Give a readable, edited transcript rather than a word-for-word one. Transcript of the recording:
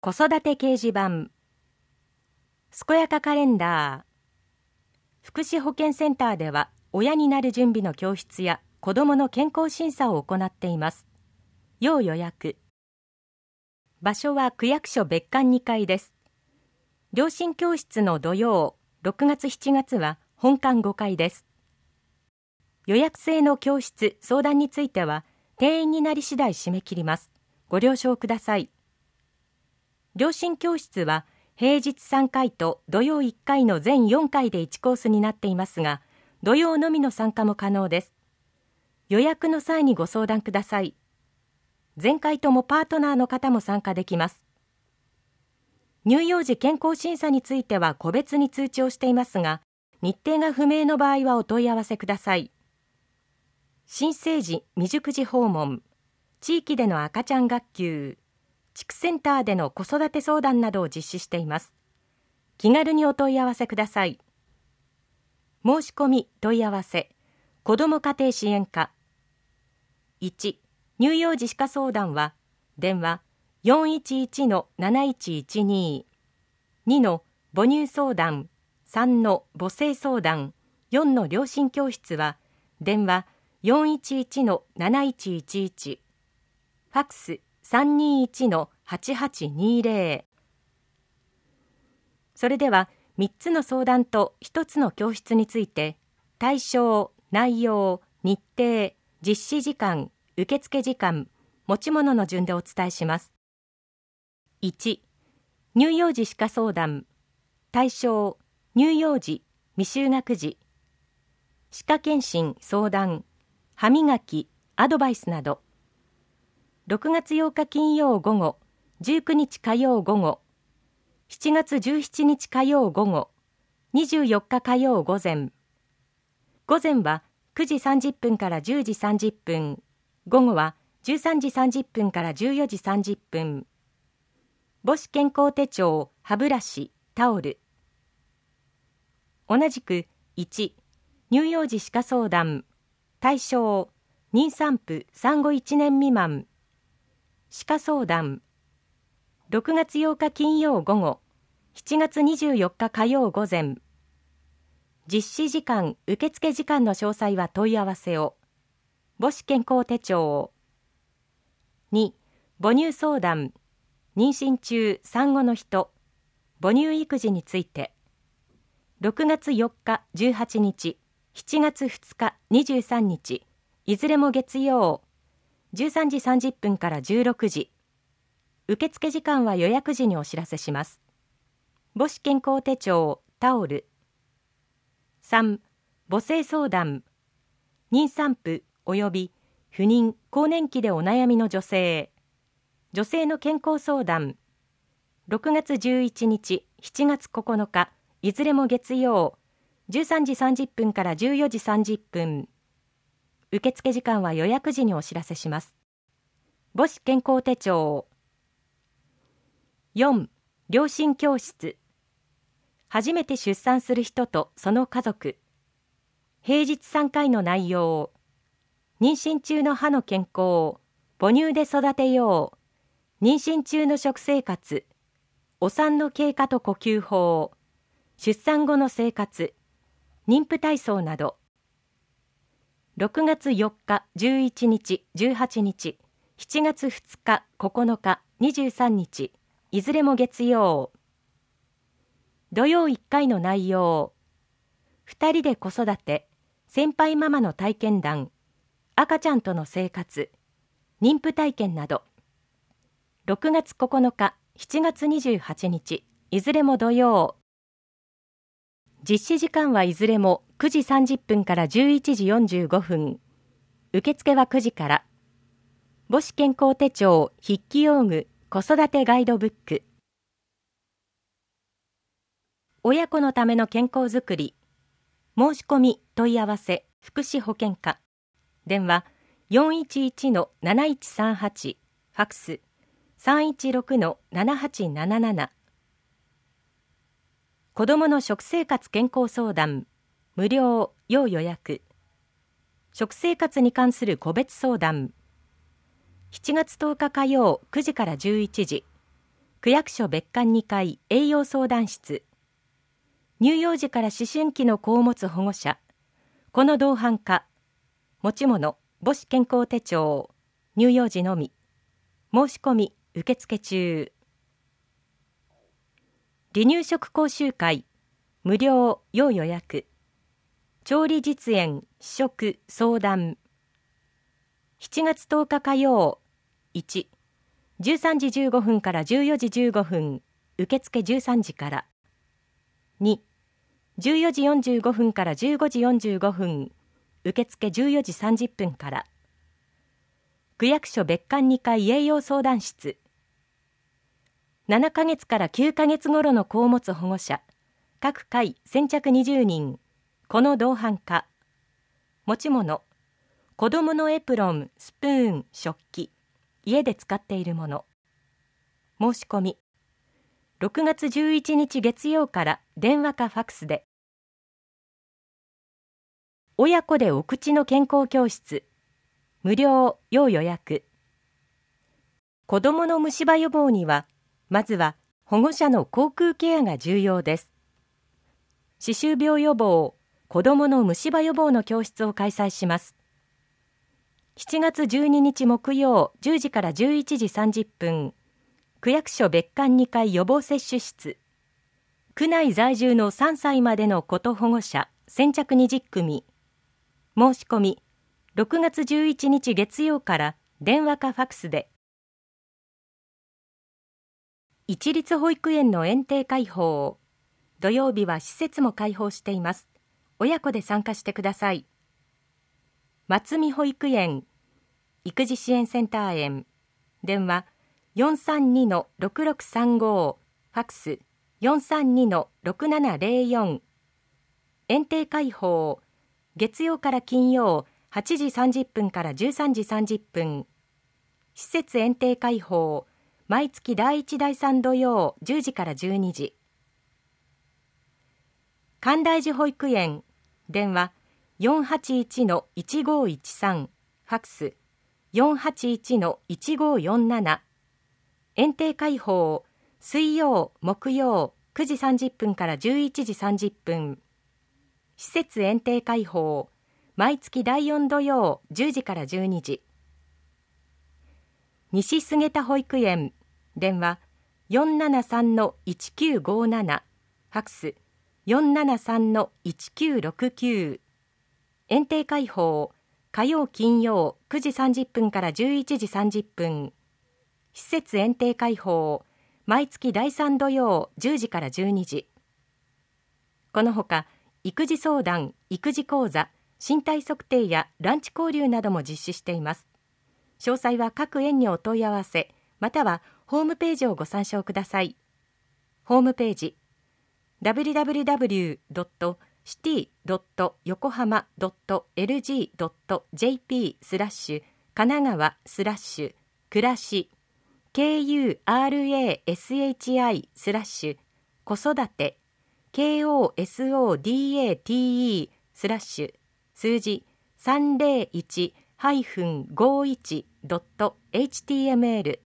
子育て掲示板、健やかカレンダー。福祉保健センターでは親になる準備の教室や子どもの健康審査を行っています。要予約。場所は区役所別館2階です。両親教室の土曜6月7月は本館5階です。予約制の教室相談については定員になり次第締め切ります。ご了承ください。両親教室は平日3回と土曜1回の全4回で1コースになっていますが、土曜のみの参加も可能です。予約の際にご相談ください。前回ともパートナーの方も参加できます。乳幼児健康審査については個別に通知をしていますが、日程が不明の場合はお問い合わせください。新生児未熟児訪問、地域での赤ちゃん学級、地区センターでの子育て相談などを実施しています。気軽にお問い合わせください。申し込み問い合わせ、子ども家庭支援課。1、乳幼児歯科相談は、電話 411-7112、2の母乳相談、3の母性相談、4の両親教室は、電話 411-7111、ファックス321-8820。それでは3つの相談と1つの教室について、対象、内容、日程、実施時間、受付時間、持ち物の順でお伝えします。1、乳幼児歯科相談。対象、乳幼児、未就学児。歯科検診、相談、歯磨き、アドバイスなど。6月8日金曜午後、19日火曜午後、7月17日火曜午後、24日火曜午前。午前は9時30分から10時30分、午後は13時30分から14時30分。母子健康手帳、歯ブラシ、タオル。同じく1、乳幼児歯科相談。対象、妊産婦産後1年未満。歯科相談。6月8日金曜午後、7月24日火曜午前。実施時間、受付時間の詳細は問い合わせを。母子健康手帳。2、母乳相談。妊娠中、産後の人。母乳育児について。6月4日、18日、7月2日、23日、いずれも月曜。13時30分から16時。受付時間は予約時にお知らせします。母子健康手帳、タオル。3、母性相談。妊産婦及び不妊・更年期でお悩みの女性。女性の健康相談。6月11日、7月9日、いずれも月曜。13時30分から14時30分。受付時間は予約時にお知らせします。母子健康手帳。4、両親教室。初めて出産する人とその家族。平日3回の内容。妊娠中の歯の健康。母乳で育てよう。妊娠中の食生活。お産の経過と呼吸法。出産後の生活。妊婦体操など。6月4日、11日、18日、7月2日、9日、23日、いずれも月曜。土曜1回の内容。2人で子育て、先輩ママの体験談、赤ちゃんとの生活、妊婦体験など。6月9日、7月28日、いずれも土曜。実施時間はいずれも9時30分から11時45分。受付は9時から。母子健康手帳、筆記用具、子育てガイドブック。親子のための健康づくり。申し込み、問い合わせ、福祉保健課。電話 411-7138、ファックス 316-7877。子どもの食生活健康相談、無料、要予約。食生活に関する個別相談。7月10日火曜9時から11時。 区役所別館2階栄養相談室。乳幼児から思春期の子を持つ保護者。この同伴化。持ち物、母子健康手帳。乳幼児のみ。申し込み、受付中。離乳食講習会。無料、要予約。調理実演、試食、相談。7月10日火曜。1、13時15分から14時15分、受付13時から。2、14時45分から15時45分、受付14時30分から。区役所別館2階栄養相談室。7ヶ月から9ヶ月頃の子を持つ保護者、各階先着20人、この同伴化。持ち物、子供のエプロン、スプーン、食器、家で使っているもの。申し込み、6月11日月曜から電話かファクスで。親子でお口の健康教室。無料、要予約。子供の虫歯予防には、まずは保護者の口腔ケアが重要です。歯周病予防、子供の虫歯予防の教室を開催します。7月12日木曜10時から11時30分、区役所別館2階予防接種室。区内在住の3歳までの子と保護者、先着20組。申し込み、6月11日月曜から電話かファクスで。一律保育園の園庭開放。土曜日は施設も開放しています。親子で参加してください。松見保育園、育児支援センター園。電話 432-6635、ファクス 432-6704。園庭開放、月曜から金曜8時30分から13時30分。施設園庭開放、毎月第1第3土曜10時から12時。関大寺保育園、電話 481-1513、ファクス 481-1547。園庭開放、水曜木曜9時30分から11時30分。施設園庭開放、毎月第4土曜10時から12時。西菅田保育園、電話 473-1957、ファクス 473-1969。園庭開放、火曜金曜9時30分から11時30分。施設園庭開放、毎月第3土曜10時から12時。このほか、育児相談、育児講座、身体測定やランチ交流なども実施しています。詳細は各園にお問い合わせ、またはホームページをご参照ください。ホームページ www.city.yokohama.lg.jp/神奈川/暮らし KURASHI/ 子育て KOSODATE/ 数字 301-51.html